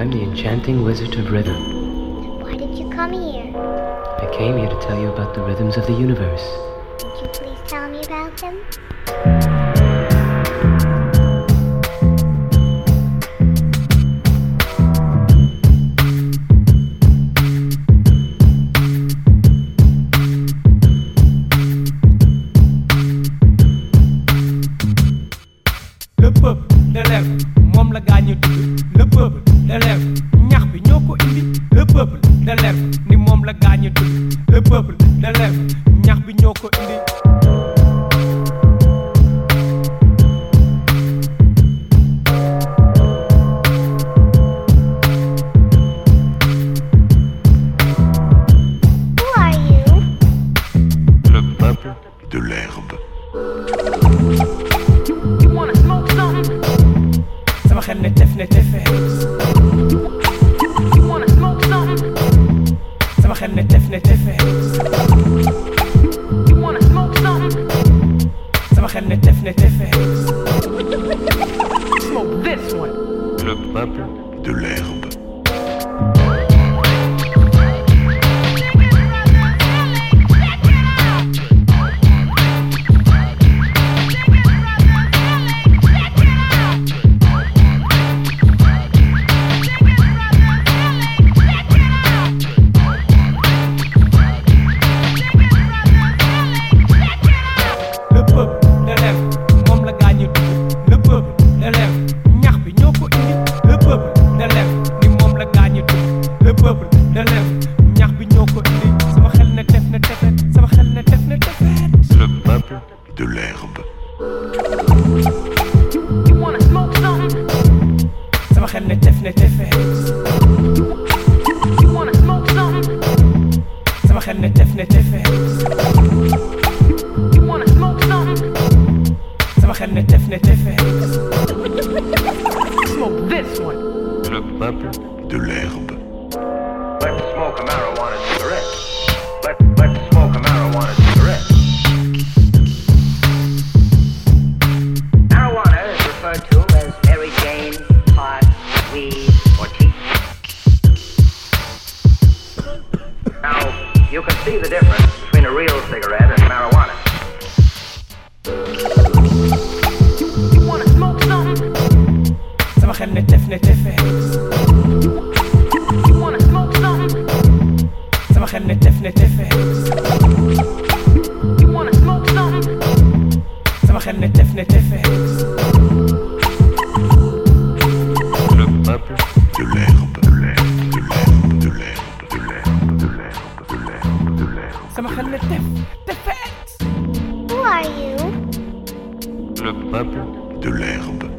I'm the enchanting wizard of rhythm. Why did you come here? I came here to tell you about the rhythms of the universe. Would you please tell me about them? Le peuple de lèvres moom la gaañu tudd le peuple de lèvres ñax bi ñoo ko indi le peuple de lèvres ni moom la gaañu tudd le peuple de lèvres ñax bi ñoo ko indi. Who are you? Le peuple de l'herbe. Sama xel ne tef ne tefe. Sama xel ne tef ne tefe. Sama xel ne tef ne tefe. Smoke this one. Le peuple de l'herbe. Le peuple de lèvres moom la gaañu tudd le peuple de lèvres ñax bi ñoo ko indi le peuple de lèvres ni moom la gaañu tudd le peuple de lèvres ñax bi ñoo ko indi sama xel ne tef ne tefet sama xel ne tef ne tefet. Le peuple de l'herbe. Sama xel ne tef ne tefet. Sama xel ne tef ne tefet. Sama xel ne tef ne tefet. Smoke this one. Le peuple de l'herbe. Let's smoke a marijuana cigarette. Let's smoke a marijuana cigarette. Marijuana is referred to as Mary Jane, pot, weed, or tea. Now, you can see the difference between a real cigarette and marijuana. Sama xel ne tef ne tefet. Sama xel ne tef ne tefet. Sama xel ne tef ne tefet. Le peuple de l'herbe. De l'herbe. De l'herbe. De l'herbe. De l'herbe. De l'herbe. De l'herbe. De l'herbe. Sama xel ne tef tefet. Who are you? Le peuple de l'herbe.